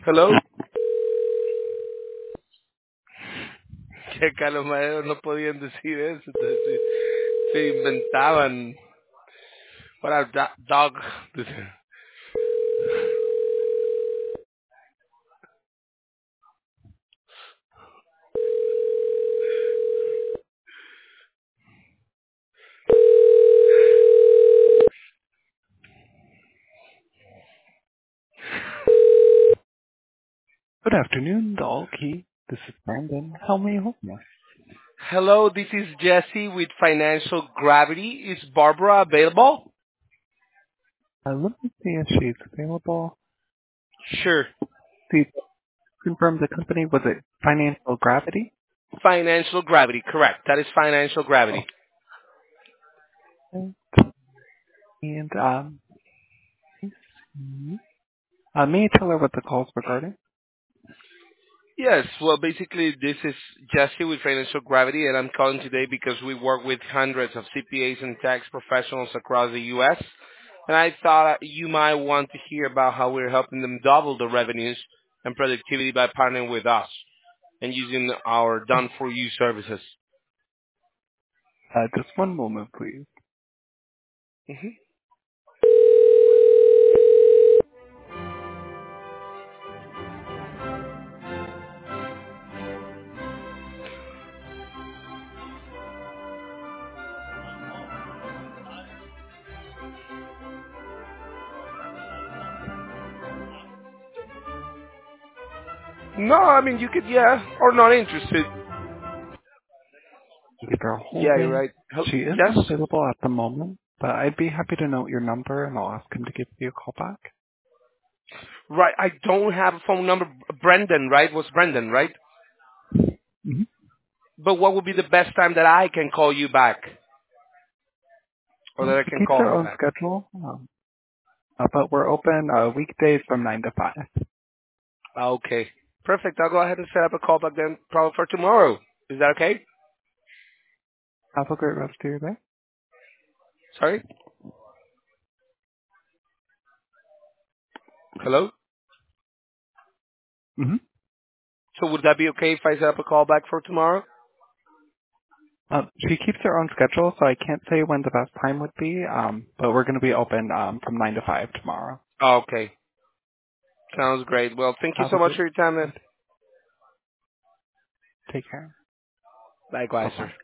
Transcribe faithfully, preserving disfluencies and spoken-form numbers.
Hello. Que acá los maderos no podían decir eso, entonces se, se inventaban para da- dog. Good afternoon, the All Key. This is Brandon. How may I help you? Hello, this is Jesse with Financial Gravity. Is Barbara available? Uh, let me see if she's available. Sure. Please confirm the company. Was it Financial Gravity? Financial Gravity, correct. That is Financial Gravity. Okay. And um, let's see. uh, may I tell her what the call's regarding? Yes, well, basically, this is Jesse with Financial Gravity, and I'm calling today because we work with hundreds of C P As and tax professionals across the U S, and I thought you might want to hear about how we're helping them double the revenues and productivity by partnering with us and using our done-for-you services. Uh, just one moment, please. hmm No, I mean, you could, yeah, or not interested. Thank you for Yeah, you're holding. right. Hel- She is Yes? unavailable at the moment, but I'd be happy to note your number and I'll ask him to give you a call back. Right, I don't have a phone number. Brendan, right? Was Brendan, right? Mm-hmm. But what would be the best time that I can call you back? Or Um, that I she can keeps call her her own back? schedule, um, uh, but we're open uh, weekdays from nine to five. Okay. Perfect. I'll go ahead and set up a call back then, probably for tomorrow. Is that okay? Have a great rest of your day. Sorry? Hello? Mm-hmm. So would that be okay if I set up a call back for tomorrow? Uh, she keeps her own schedule, so I can't say when the best time would be. Um, but we're going to be open um, from nine to five tomorrow. Okay. Sounds great. Well, thank you Have so a much great for your time then. day. Take care. Bye Likewise, bye. sir.